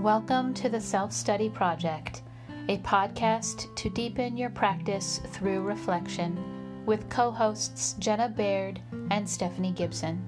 Welcome to the Self-Study Project, a podcast to deepen your practice through reflection with co-hosts Jenna Baird and Stephanie Gibson.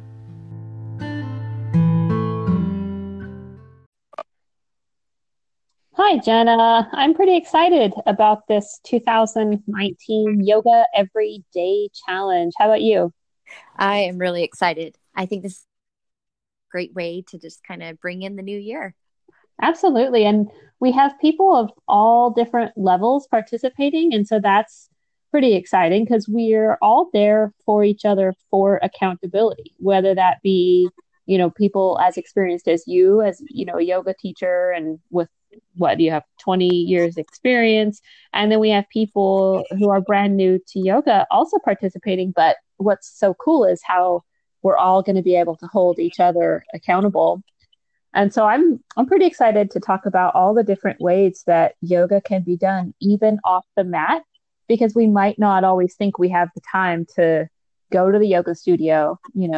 Hi, Jenna. I'm pretty excited about this 2019 Yoga Everyday Challenge. How about you? I am really excited. I think this is a great way to just kind of bring in the new year. Absolutely. And we have people of all different levels participating. And so that's pretty exciting because we're all there for each other for accountability, whether that be, people as experienced as you, as, a yoga teacher and with what do you have 20 years experience. And then we have people who are brand new to yoga also participating. But what's so cool is how we're all going to be able to hold each other accountable. And so I'm pretty excited to talk about all the different ways that yoga can be done, even off the mat, because we might not always think we have the time to go to the yoga studio,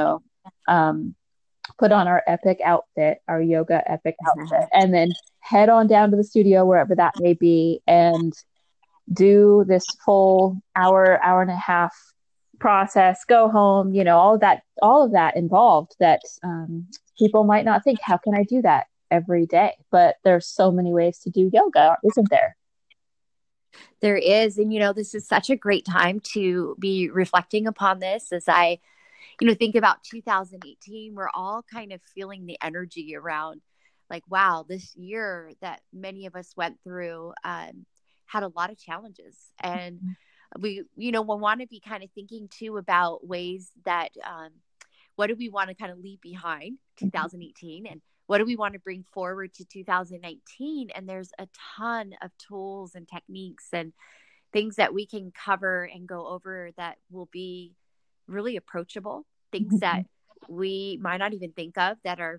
put on our epic outfit, our yoga epic outfit, and then head on down to the studio, wherever that may be, and do this full hour and a half process, go home, all of that involved that people might not think, how can I do that every day? But there's so many ways to do yoga, isn't there? There is. And, this is such a great time to be reflecting upon this as I, think about 2018. We're all kind of feeling the energy around like, wow, this year that many of us went through had a lot of challenges. And we want to be kind of thinking too about ways that what do we want to kind of leave behind 2018 and what do we want to bring forward to 2019? And there's a ton of tools and techniques and things that we can cover and go over that will be really approachable, things that we might not even think of that are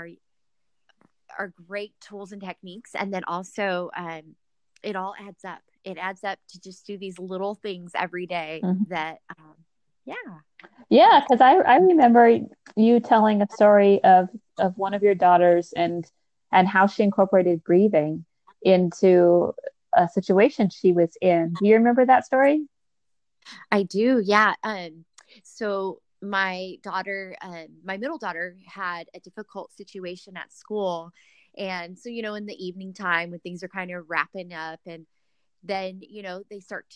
great tools and techniques. And then also it all adds up. It adds up to just do these little things every day that, Yeah, because I remember you telling a story of one of your daughters and how she incorporated breathing into a situation she was in. Do you remember that story? I do, yeah. So my middle daughter had a difficult situation at school. And so, in the evening time when things are kind of wrapping up and then, they start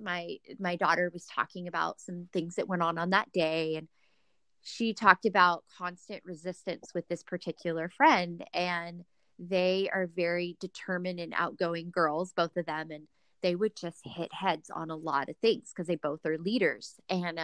my daughter was talking about some things that went on that day. And she talked about constant resistance with this particular friend. And they are very determined and outgoing girls, both of them. And they would just hit heads on a lot of things because they both are leaders. And,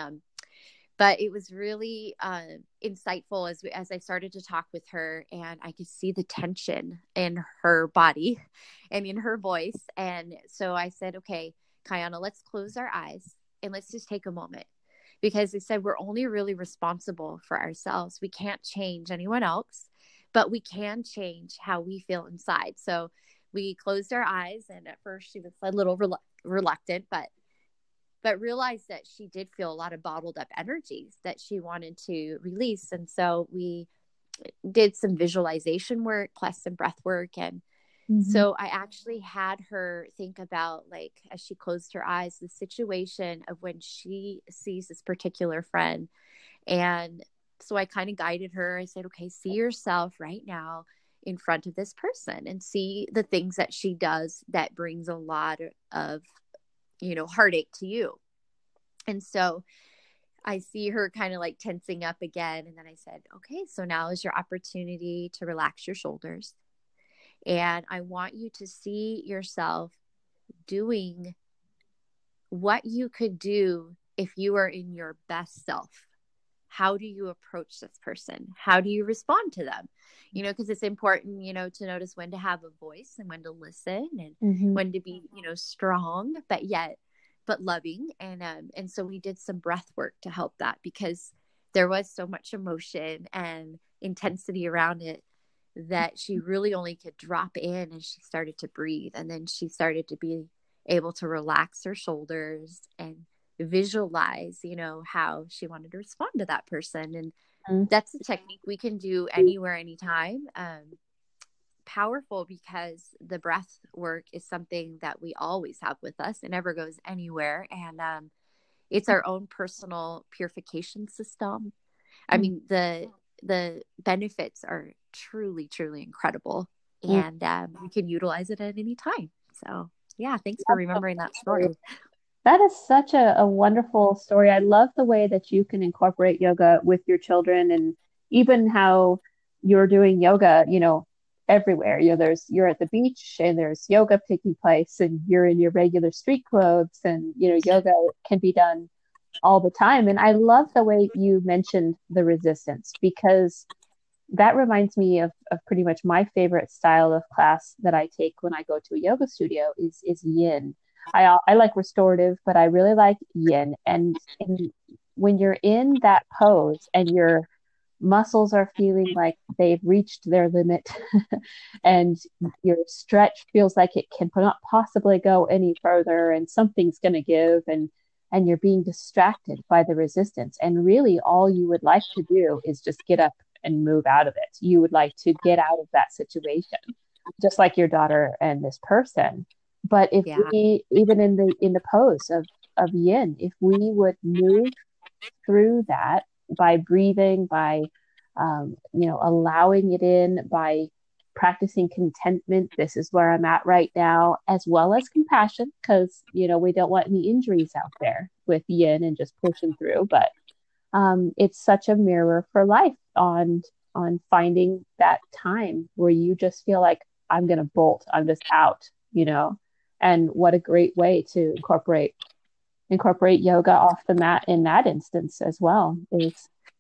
but it was really insightful as I started to talk with her and I could see the tension in her body and in her voice. And so I said, okay, Kayana, let's close our eyes and let's just take a moment, because they said we're only really responsible for ourselves. We can't change anyone else, but we can change how we feel inside. So we closed our eyes, and at first she was a little reluctant, but realized that she did feel a lot of bottled up energies that she wanted to release. And so we did some visualization work plus some breath work. And so I actually had her think about, like, as she closed her eyes, the situation of when she sees this particular friend. And so I kind of guided her. I said, okay, see yourself right now in front of this person and see the things that she does that brings a lot of, heartache to you. And so I see her kind of like tensing up again. And then I said, okay, so now is your opportunity to relax your shoulders. And I want you to see yourself doing what you could do if you were in your best self. How do you approach this person? How do you respond to them? Because it's important, to notice when to have a voice and when to listen and when to be, strong, but loving. And so we did some breath work to help that, because there was so much emotion and intensity around it that she really only could drop in, and she started to breathe. And then she started to be able to relax her shoulders and visualize, how she wanted to respond to that person. And that's a technique we can do anywhere, anytime. powerful because the breath work is something that we always have with us. It never goes anywhere. And it's our own personal purification system. I mean, the benefits are truly, truly incredible. And we can utilize it at any time. So yeah, thanks for remembering that story. That is such a wonderful story. I love the way that you can incorporate yoga with your children, and even how you're doing yoga, everywhere. You're at the beach and there's yoga taking place and you're in your regular street clothes, and, yoga can be done all the time. And I love the way you mentioned the resistance, because that reminds me of pretty much my favorite style of class that I take when I go to a yoga studio is yin. I like restorative, but I really like yin. And when you're in that pose and your muscles are feeling like they've reached their limit and your stretch feels like it cannot possibly go any further and something's going to give, and you're being distracted by the resistance. And really all you would like to do is just get up and move out of it. You would like to get out of that situation, just like your daughter and this person. But if we, even in the pose of yin, if we would move through that by breathing, by allowing it in, by practicing contentment, this is where I'm at right now, as well as compassion, because we don't want any injuries out there with yin and just pushing through. But it's such a mirror for life on finding that time where you just feel like, I'm gonna bolt, I'm just out, and what a great way to incorporate yoga off the mat in that instance as well. Is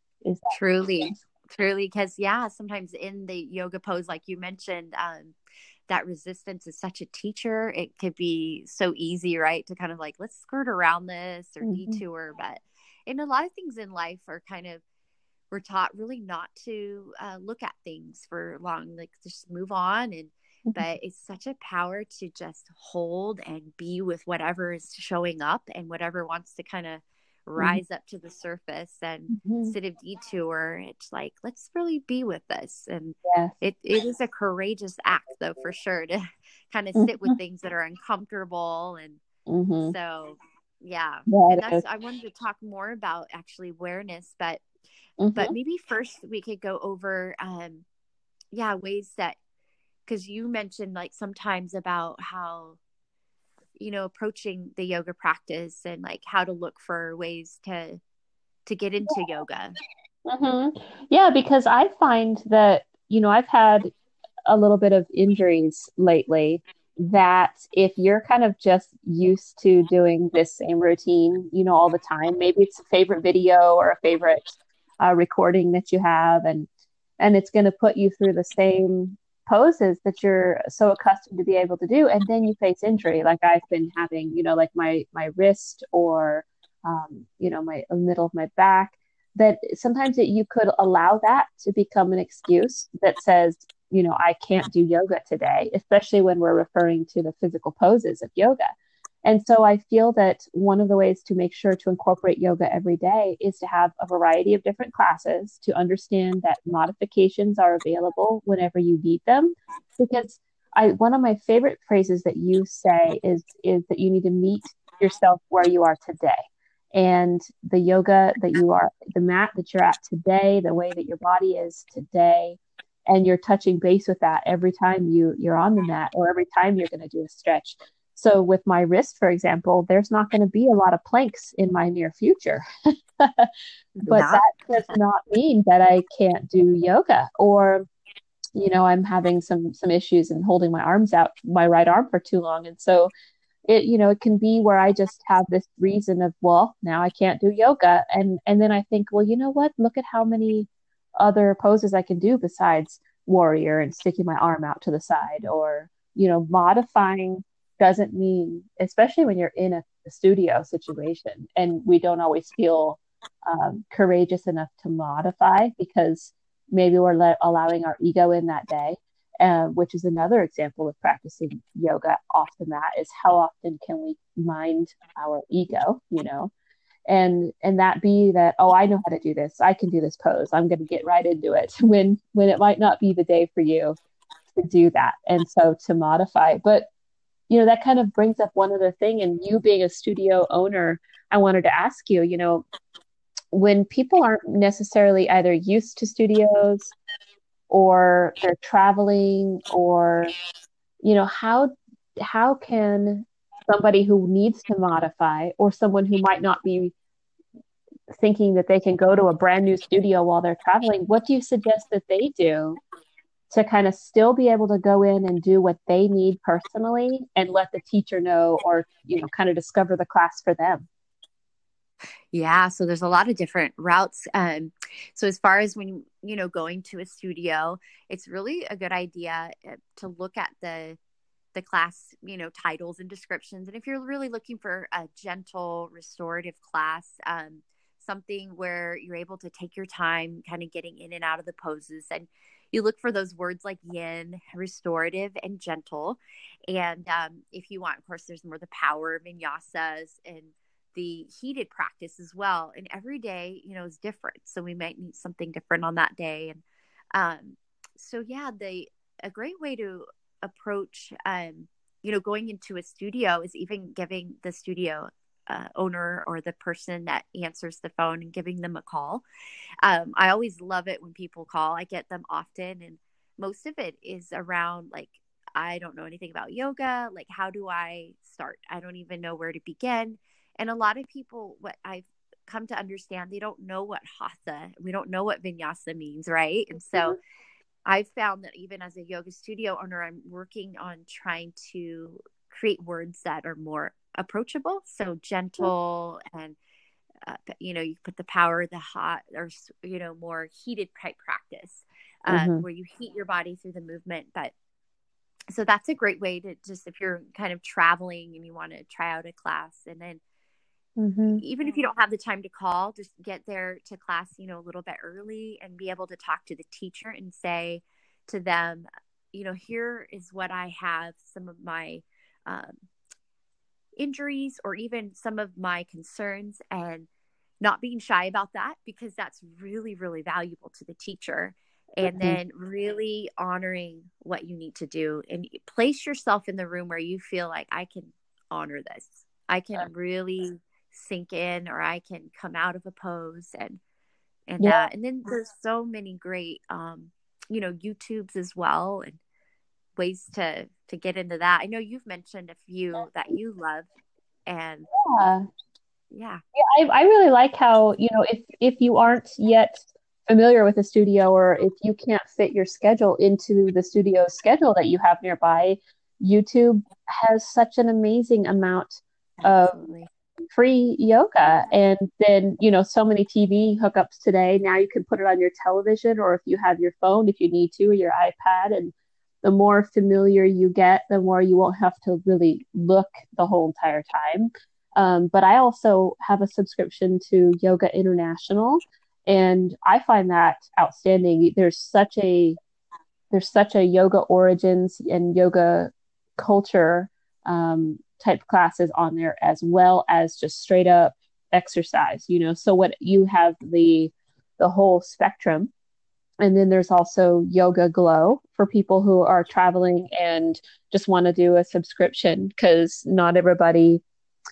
truly, because sometimes in the yoga pose, like you mentioned, that resistance is such a teacher. It could be so easy, right, to kind of like, let's skirt around this or detour. But in a lot of things in life are we're taught really not to look at things for long, like just move on. And but it's such a power to just hold and be with whatever is showing up and whatever wants to kind of rise up to the surface. And instead of detour, it's like, let's really be with this. And it is a courageous act, though, for sure, to kind of sit with things that are uncomfortable. And so and I wanted to talk more about actually awareness, but maybe first we could go over ways that, because you mentioned like sometimes about how approaching the yoga practice and like how to look for ways to get into yoga. Yeah, because I find that I've had a little bit of injuries lately, that if you're kind of just used to doing this same routine all the time, maybe it's a favorite video or a favorite recording that you have, and it's going to put you through the same poses that you're so accustomed to be able to do, and then you face injury like I've been having, like my wrist or my middle of my back, that sometimes you could allow that to become an excuse that says, I can't do yoga today, especially when we're referring to the physical poses of yoga. And so I feel that one of the ways to make sure to incorporate yoga every day is to have a variety of different classes, to understand that modifications are available whenever you need them. Because one of my favorite phrases that you say is that you need to meet yourself where you are today. And the yoga that you are, the mat that you're at today, the way that your body is today, and you're touching base with that every time you're on the mat or every time you're going to do a stretch. So with my wrist, for example, there's not going to be a lot of planks in my near future. But that does not mean that I can't do yoga, or, I'm having some issues in holding my arms out, my right arm for too long. And so it can be where I just have this reason of, well, now I can't do yoga. And then I think, well, you know what? Look at how many other poses I can do besides warrior and sticking my arm out to the side, or, modifying doesn't mean, especially when you're in a studio situation and we don't always feel courageous enough to modify because maybe we're allowing our ego in that day, which is another example of practicing yoga off the mat, is how often can we mind our ego, and that be that, oh, I know how to do this. I can do this pose. I'm going to get right into it when it might not be the day for you to do that. And so to modify, but that kind of brings up one other thing. And you being a studio owner, I wanted to ask you, when people aren't necessarily either used to studios or they're traveling, or how can somebody who needs to modify, or someone who might not be thinking that they can go to a brand new studio while they're traveling, what do you suggest that they do to kind of still be able to go in and do what they need personally and let the teacher know, or kind of discover the class for them? Yeah, so there's a lot of different routes. So as far as when going to a studio, it's really a good idea to look at the class, titles and descriptions. And if you're really looking for a gentle restorative class, something where you're able to take your time kind of getting in and out of the poses, and you look for those words like yin, restorative, and gentle. And if you want, of course, there's more the power vinyasas and the heated practice as well. And every day, is different. So we might need something different on that day. And so, yeah, a great way to approach, going into a studio is even giving the studio owner or the person that answers the phone and giving them a call. I always love it when people call. I get them often, and most of it is around like, I don't know anything about yoga. Like, how do I start? I don't even know where to begin. And a lot of people, what I've come to understand, they don't know what hatha, we don't know what vinyasa means, right? And so I've found that even as a yoga studio owner, I'm working on trying to create words that are more approachable. So gentle, and, you put the power, the hot, or, more heated type practice, where you heat your body through the movement. But so that's a great way to just, if you're kind of traveling and you want to try out a class, and then even if you don't have the time to call, just get there to class, a little bit early, and be able to talk to the teacher and say to them, here is what I have, some of my injuries, or even some of my concerns, and not being shy about that, because that's really, really valuable to the teacher. And then really honoring what you need to do, and place yourself in the room where you feel like, I can honor this. I can really sink in, or I can come out of a pose, and that. And then there's so many great, YouTubes as well, and ways to get into that. I know you've mentioned a few that you love, and I really like how, if you aren't yet familiar with a studio, or if you can't fit your schedule into the studio schedule that you have nearby, YouTube has such an amazing amount of free yoga. And then, so many TV hookups today. Now you can put it on your television, or if you have your phone, if you need to, or your iPad. And the more familiar you get, the more you won't have to really look the whole entire time. But I also have a subscription to Yoga International, and I find that outstanding. There's such a yoga origins and yoga culture type classes on there, as well as just straight up exercise, so what you have the whole spectrum. And then there's also Yoga Glow for people who are traveling and just want to do a subscription, because not everybody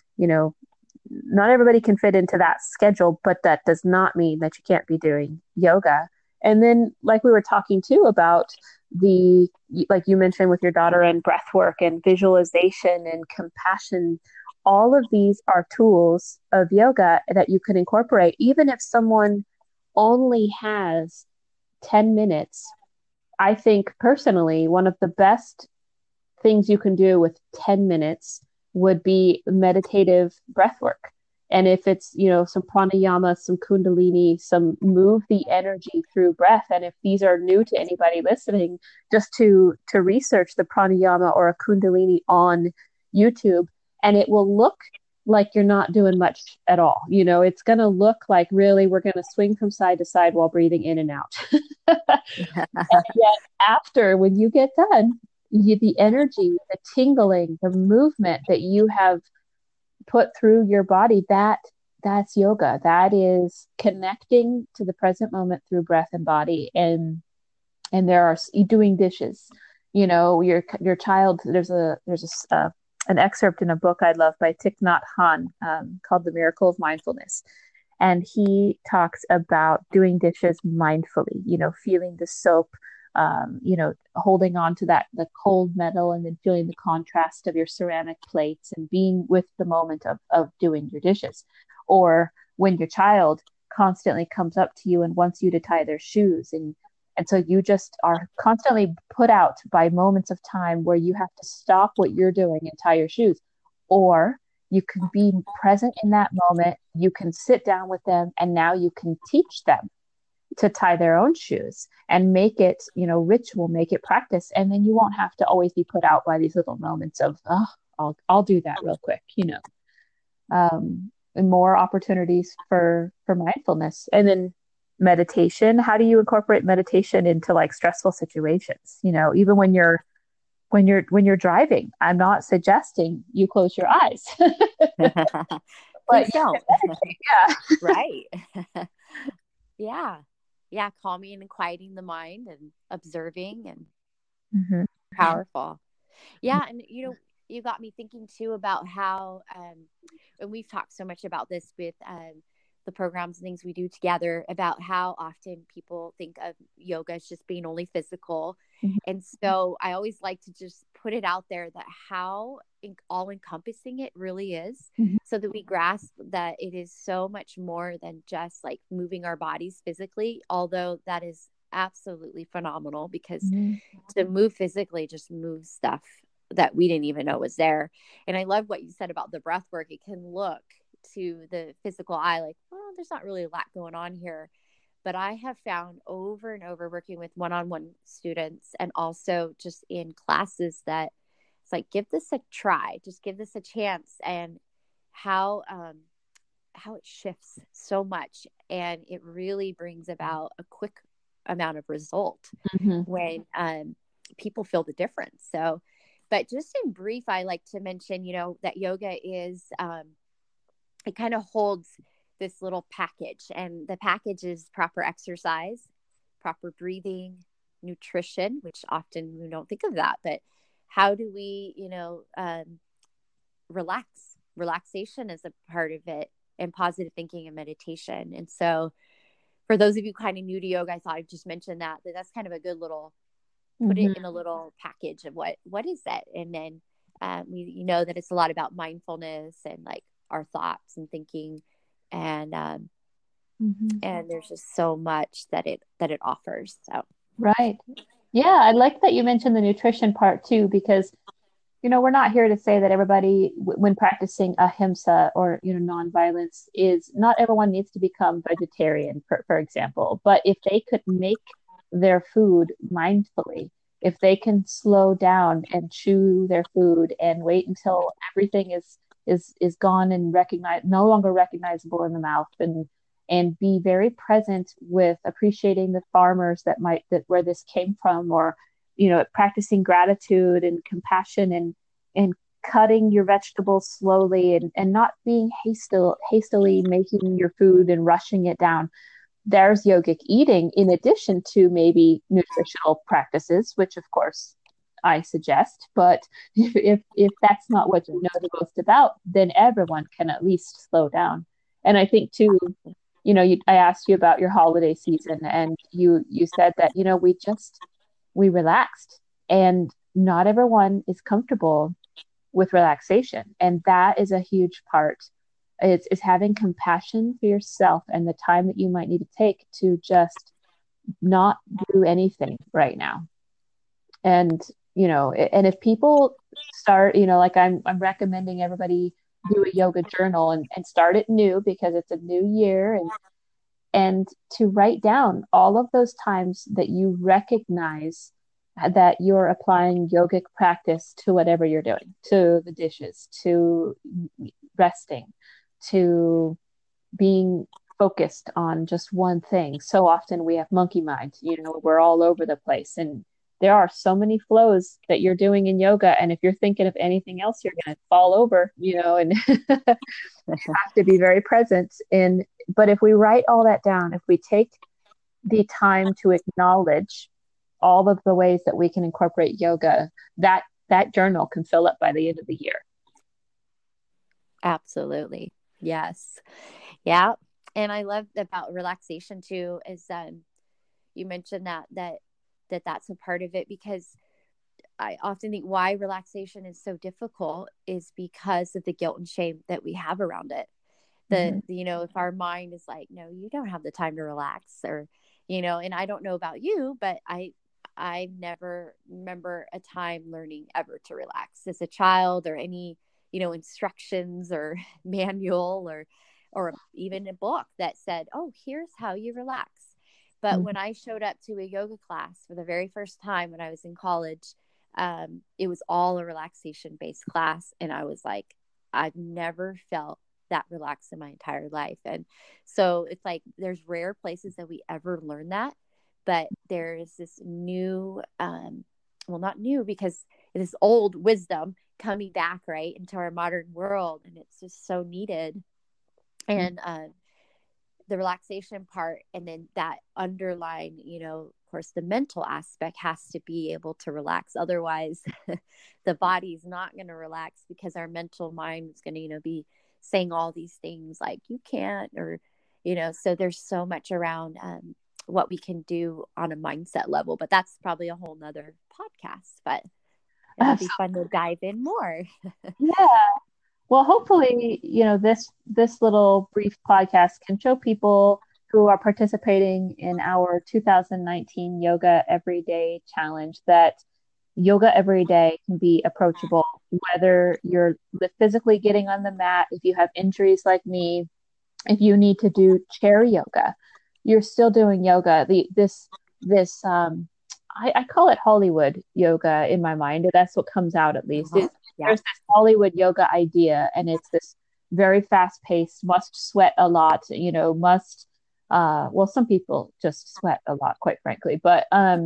can fit into that schedule, but that does not mean that you can't be doing yoga. And then, like we were talking too about like you mentioned with your daughter, and breath work and visualization and compassion, all of these are tools of yoga that you can incorporate. Even if someone only has 10 minutes, I think personally, one of the best things you can do with 10 minutes would be meditative breath work. And if it's, some pranayama, some kundalini, some move the energy through breath. And if these are new to anybody listening, just to research the pranayama or a kundalini on YouTube, and it will look like you're not doing much at all. It's going to look like, really, we're going to swing from side to side while breathing in and out. And yet after, when you get done, the energy, the tingling, the movement that you have put through your body, that's yoga. That is connecting to the present moment through breath and body. And there are doing dishes, your child, an excerpt in a book I love by Thich Nhat Hanh, called The Miracle of Mindfulness. And he talks about doing dishes mindfully, feeling the soap, holding on to the cold metal, and then feeling the contrast of your ceramic plates and being with the moment of doing your dishes. Or when your child constantly comes up to you and wants you to tie their shoes, and so you just are constantly put out by moments of time where you have to stop what you're doing and tie your shoes. Or you can be present in that moment. You can sit down with them, and now you can teach them to tie their own shoes and make it, ritual, make it practice. And then you won't have to always be put out by these little moments of, oh, I'll do that real quick, and more opportunities for mindfulness. And then meditation. How do you incorporate meditation into like stressful situations? Even when you're driving, I'm not suggesting you close your eyes. Please don't. Yeah. Right. Yeah. Calming and quieting the mind and observing and powerful. Yeah. And you got me thinking too about how, and we've talked so much about this with the programs and things we do together, about how often people think of yoga as just being only physical. And so I always like to just put it out there that how all encompassing it really is, so that we grasp that it is so much more than just like moving our bodies physically, although that is absolutely phenomenal, because to move physically just moves stuff that we didn't even know was there. And I love what you said about the breath work. It can look to the physical eye like, well, there's not really a lot going on here. But I have found over and over, working with one-on-one students and also just in classes, that it's like, give this a try, just give this a chance, and how it shifts so much. And it really brings about a quick amount of result when people feel the difference. So, but just in brief, I like to mention, that yoga is, it kind of holds this little package, and the package is proper exercise, proper breathing, nutrition, which often we don't think of that, but how do we, relaxation is a part of it, and positive thinking and meditation. And so for those of you kind of new to yoga, I thought I'd just mention that's kind of a good little, put it in a little package of what is it. And then we know that it's a lot about mindfulness and like our thoughts and thinking, and there's just so much that it offers. So right. Yeah, I like that you mentioned the nutrition part too, because we're not here to say that everybody, when practicing ahimsa or nonviolence, is not everyone needs to become vegetarian, for example. But if they could make their food mindfully, if they can slow down and chew their food and wait until everything is gone and no longer recognizable in the mouth, and be very present with appreciating the farmers where this came from, or practicing gratitude and compassion, and cutting your vegetables slowly, and not being hastily making your food and rushing it down. There's yogic eating in addition to maybe nutritional practices, which of course I suggest. But if that's not what you know the most about, then everyone can at least slow down. And I think too, I asked you about your holiday season, and you said that we relaxed, and not everyone is comfortable with relaxation, and that is a huge part. It's having compassion for yourself and the time that you might need to take to just not do anything right now. And and if people start, like I'm recommending everybody do a yoga journal and start it new, because it's a new year, and to write down all of those times that you recognize that you're applying yogic practice to whatever you're doing, to the dishes, to resting, to being focused on just one thing. So often we have monkey mind, we're all over the place, and there are so many flows that you're doing in yoga. And if you're thinking of anything else, you're going to fall over, and you have to be very present but if we write all that down, if we take the time to acknowledge all of the ways that we can incorporate yoga, that journal can fill up by the end of the year. Absolutely. Yes. Yeah. And I love about relaxation too, is you mentioned that's a part of it, because I often think why relaxation is so difficult is because of the guilt and shame that we have around it. If our mind is like, no, you don't have the time to relax, or, and I don't know about you, but I never remember a time learning ever to relax as a child, or any, instructions or manual or even a book that said, oh, here's how you relax. But when I showed up to a yoga class for the very first time when I was in college, it was all a relaxation based class. And I was like, I've never felt that relaxed in my entire life. And so it's like, there's rare places that we ever learn that, but there is this new, well, not new, because it is old wisdom coming back right into our modern world. And it's just so needed. And, the relaxation part, and then that underlying, of course, the mental aspect has to be able to relax. Otherwise, the body's not going to relax, because our mental mind is going to, be saying all these things like you can't, or, so there's so much around what we can do on a mindset level. But that's probably a whole nother podcast, but it'll be fun to dive in more. Yeah. Well, hopefully, this little brief podcast can show people who are participating in our 2019 Yoga Everyday Challenge that yoga every day can be approachable, whether you're physically getting on the mat, if you have injuries like me, if you need to do chair yoga, you're still doing yoga. I call it Hollywood yoga in my mind. That's what comes out, at least. Yeah. There's this Hollywood yoga idea, and it's this very fast paced, must sweat a lot, well, some people just sweat a lot, quite frankly, but,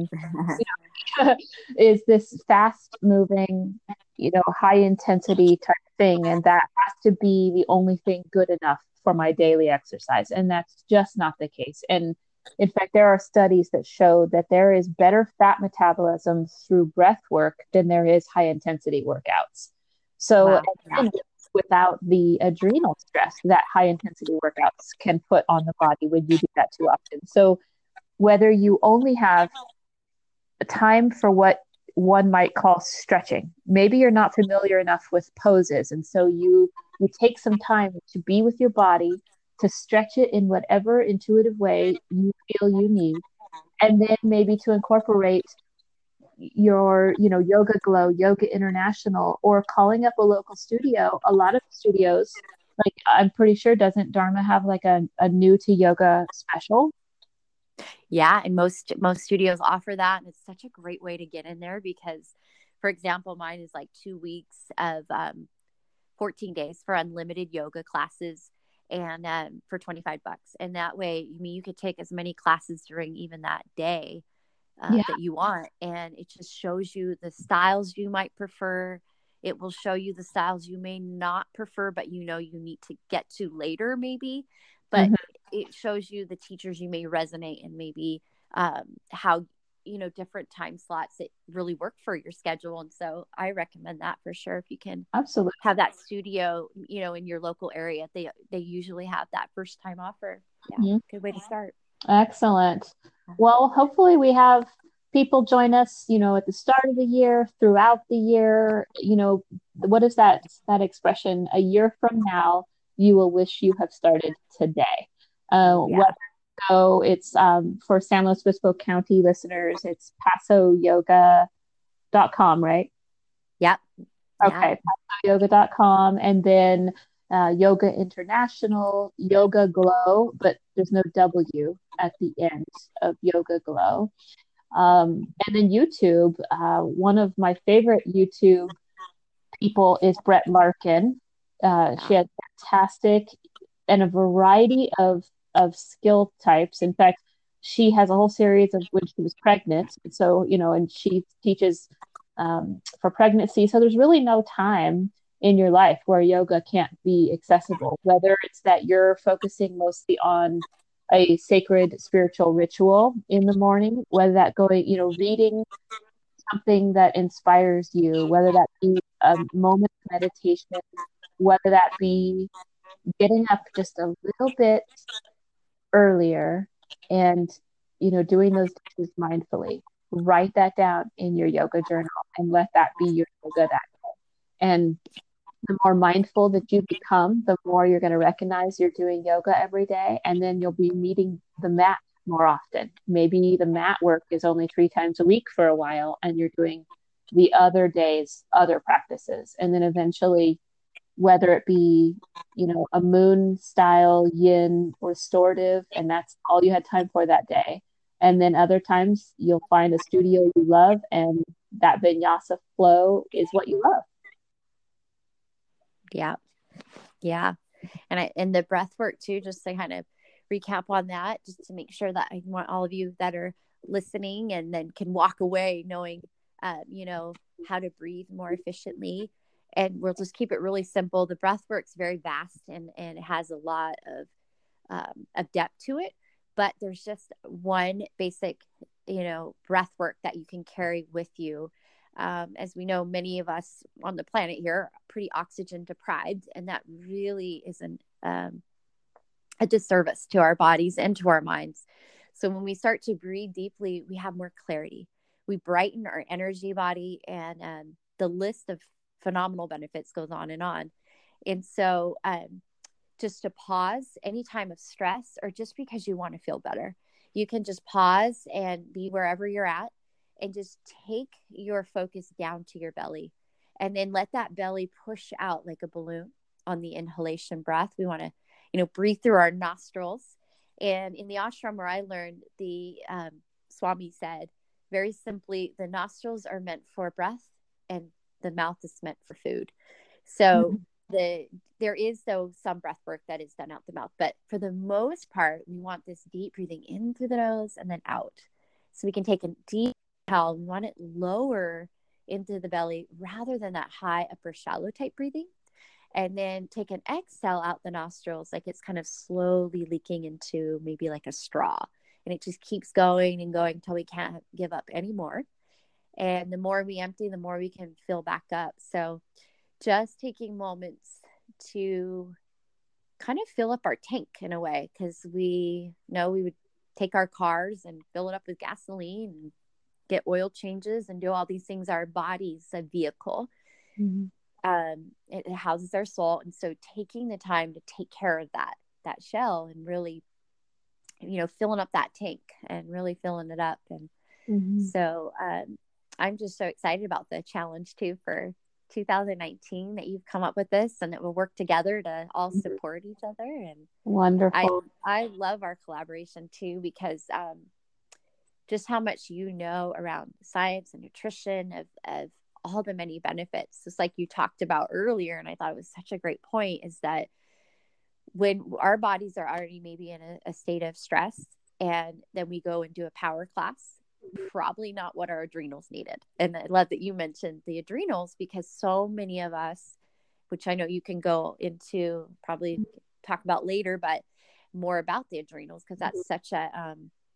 is this fast moving, high intensity type thing. And that has to be the only thing good enough for my daily exercise. And that's just not the case. And in fact, there are studies that show that there is better fat metabolism through breath work than there is high intensity workouts. So without the adrenal stress that high intensity workouts can put on the body when you do that too often. So whether you only have time for what one might call stretching, maybe you're not familiar enough with poses, and so you take some time to be with your body, to stretch it in whatever intuitive way you feel you need, and then maybe to incorporate your, Yoga Glow, Yoga International, or calling up a local studio. A lot of studios, like, I'm pretty sure, doesn't Dharma have like a new to yoga special? Yeah, and most studios offer that, and it's such a great way to get in there, because, for example, mine is like 2 weeks of 14 days for unlimited yoga classes, and for $25. And that way, you could take as many classes during even that day that you want, and it just shows you the styles you might prefer. It will show you the styles you may not prefer, but you need to get to later, maybe. But it shows you the teachers you may resonate, and maybe how different time slots that really work for your schedule. And so I recommend that for sure. If you can absolutely have that studio, in your local area, they usually have that first time offer. Yeah, good way to start. Excellent. Well, hopefully we have people join us, at the start of the year, throughout the year. What is that expression? A year from now, you will wish you have started today. So it's for San Luis Obispo County listeners, it's pasoyoga.com, right? Yep. Okay, pasoyoga.com, and then Yoga International, Yoga Glow, but there's no W at the end of Yoga Glow. And then YouTube, one of my favorite YouTube people is Brett Larkin. She has fantastic and a variety of skill types. In fact, she has a whole series of when she was pregnant. So, and she teaches for pregnancy. So there's really no time in your life where yoga can't be accessible, whether it's that you're focusing mostly on a sacred spiritual ritual in the morning, whether that going, reading something that inspires you, whether that be a moment of meditation, whether that be getting up just a little bit earlier and, doing those dishes mindfully. Write that down in your yoga journal and let that be your yoga that day. And the more mindful that you become, the more you're going to recognize you're doing yoga every day. And then you'll be meeting the mat more often. Maybe the mat work is only 3 times a week for a while, and you're doing the other days, other practices. And then eventually, whether it be, a moon style yin restorative, and that's all you had time for that day. And then other times you'll find a studio you love, and that vinyasa flow is what you love. Yeah. Yeah. And the breath work too, just to kind of recap on that, just to make sure that I want all of you that are listening and then can walk away knowing, how to breathe more efficiently. And we'll just keep it really simple. The breath work's very vast and it has a lot of depth to it, but there's just one basic, breath work that you can carry with you. As we know, many of us on the planet here are pretty oxygen deprived, and that really is a disservice to our bodies and to our minds. So when we start to breathe deeply, we have more clarity. We brighten our energy body, and the list of phenomenal benefits goes on and on. And so just to pause any time of stress, or just because you want to feel better, you can just pause and be wherever you're at and just take your focus down to your belly, and then let that belly push out like a balloon on the inhalation breath. We want to, breathe through our nostrils. And in the ashram where I learned, the Swami said very simply, the nostrils are meant for breath and the mouth is meant for food. So there is though some breath work that is done out the mouth, but for the most part, we want this deep breathing in through the nose and then out. So we can take a deep inhale. We want it lower into the belly rather than that high upper shallow type breathing. And then take an exhale out the nostrils, like it's kind of slowly leaking into maybe like a straw. And it just keeps going and going until we can't give up anymore. And the more we empty, the more we can fill back up. So just taking moments to kind of fill up our tank in a way, because we know we would take our cars and fill it up with gasoline and get oil changes and do all these things. Our body's a vehicle. It houses our soul. And so taking the time to take care of that shell and really, filling up that tank and really filling it up. And so I'm just so excited about the challenge too for 2019, that you've come up with this and that we'll work together to all support each other. And wonderful. I love our collaboration too, because just how much around science and nutrition of all the many benefits, just like you talked about earlier. And I thought it was such a great point, is that when our bodies are already maybe in a state of stress, and then we go and do a power class, probably not what our adrenals needed. And I love that you mentioned the adrenals, because so many of us, which I know you can go into, probably talk about later, but more about the adrenals, because that's such a,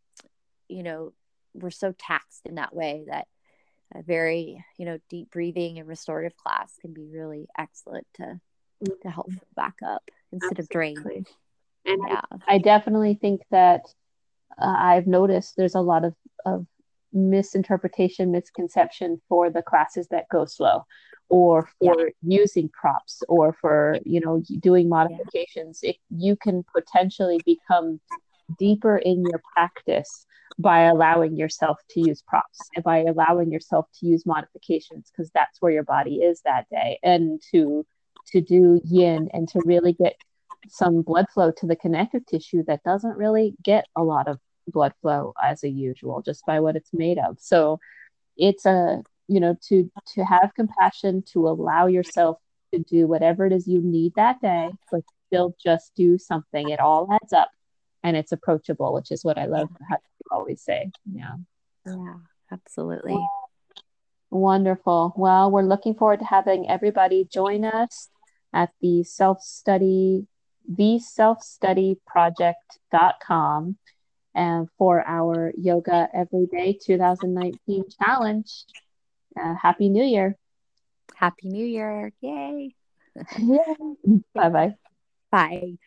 we're so taxed in that way that a very, deep breathing and restorative class can be really excellent to help back up instead of drain. And I definitely think that I've noticed there's a lot of misinterpretation, misconception for the classes that go slow, or for using props, or for, doing modifications. You can potentially become deeper in your practice by allowing yourself to use props and by allowing yourself to use modifications, because that's where your body is that day. And to do yin and to really get some blood flow to the connective tissue that doesn't really get a lot of blood flow as a usual, just by what it's made of. So it's to have compassion, to allow yourself to do whatever it is you need that day, but still just do something. It all adds up and it's approachable, which is what I love how you always say. Yeah, absolutely. Wonderful. Well, we're looking forward to having everybody join us at the self-study theselfstudyproject.com and for our Yoga Everyday 2019 challenge. Happy New Year. Happy New Year. Yay. Bye-bye. Bye.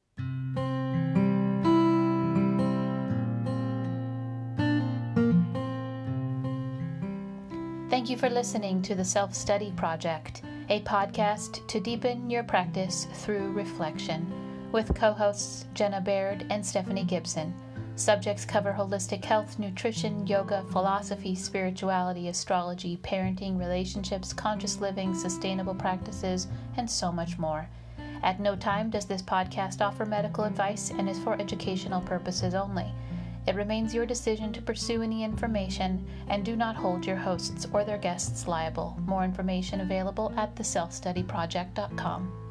Thank you for listening to the Self-Study Project, a podcast to deepen your practice through reflection, with co-hosts Jenna Baird and Stephanie Gibson. Subjects cover holistic health, nutrition, yoga, philosophy, spirituality, astrology, parenting, relationships, conscious living, sustainable practices, and so much more. At no time does this podcast offer medical advice and is for educational purposes only. It remains your decision to pursue any information, and do not hold your hosts or their guests liable. More information available at theselfstudyproject.com.